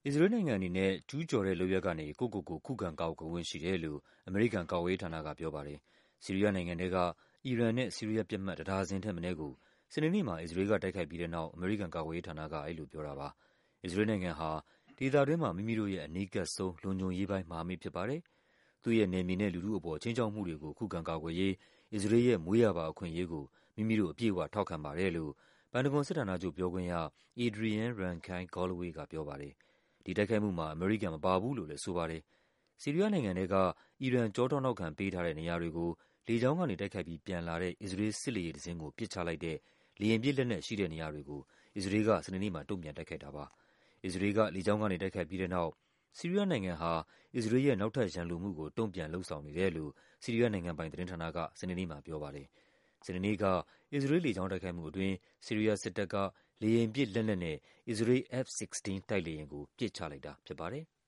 အစ္စရေးလ်နိုင်ငံအနေနဲ့ကျူးကျော်တဲ့လုပ်ရပ်ကနေကိုယ့်ကိုယ်ကိုခုခံကာကွယ်ခွင့်ရှိတယ်လို့အမေရိကန်ကာကွယ်ရေးဌာနကပြောပါတယ်။ဆီးရီးယားနိုင်ငံထဲကအီရန်နဲ့ဆီးရီးယားပစ်မှတ်1 ဒါဇင်ထက်မနည်းကိုစနေနေ့မှာအစ္စရေးလ်ကတိုက်ခိုက်ပြီးတဲ့နောက်အမေရိကန်ကာကွယ်ရေးဌာနကအဲဒီလိုပြောတာပါ။အစ္စရေးလ်နိုင်ငံဟာဒေသတွင်းမှာမိမိတို့ရဲ့အနီးကပ်ဆုံးလုံခြုံရေးပိုင်းမဟာမိတ်ဖြစ်ပါတယ်။သူ့ရဲ့နယ်မြေနဲ့လူထုအပေါ်ခြိမ်းခြောက်မှုတွေကိုခုခံကာကွယ်ရေးအစ္စရေးလ်ရဲ့မွေးရာပါအခွင့်အရေးကိုမိမိတို့အပြည့်အဝထောက်ခံပါတယ်လို့ပန်တဂွန်စစ်ဌာနချုပ်ပြောခွင့်ရ Adrienne Rankin Galloway ကပြောပါတယ်။ဒီတိုက်ခိုက်မှုမှာအမေရိကန်မပါဘူးလို့လည်းဆိုပါတယ်။ဆီးရီးယားနိုင်ငံထဲကအီရန်ကျောထောက်နောက်ခံပေးထားတဲ့နေရာတွေကိုလေကြောင်းကနေတိုက်ခိုက်ပြီးပြန်လာတဲ့အစ္စရေးလ်စစ်လေယာဉ်တစင်းကိုပစ်ချလိုက်တဲ့လေယာဉ်ပစ်လက်နက်ရှိတဲ့နေရာတွေကိုအစ္စရေးလ်ကစနေနေ့မှာတုန့်ပြန်တိုက်ခိုက်တာပါ။အစ္စရေးလ်ကလေကြောင်းကနေတိုက်ခိုက်ပြီးတဲ့နောက်ဆီးရီးယားနိုင်ငံဟာအစ္စရေးလ်ရဲ့နောက်ထပ်ရန်လိုမှုကိုတုန့်ပြန်လုပ်ဆောင်နေတယ်လို့ဆီးရီးယားနိုင်ငံပိုင်သတင်းဌာနကစနေနေ့မှာပြောပါတယ်။စနေနေ့ကအစ္စရေးလ်လေကြောင်းတိုက်ခိုက်မှုအတွင်းဆီးရီးယားစစ်တပ်ကလေယာဉ်ပစ်လက်နက်နဲ့အစ္စရေးလ် F-16 တိုက်လေယာဉ်ကိုပစ်ချလိုက်တာဖြစ်ပါတယ်။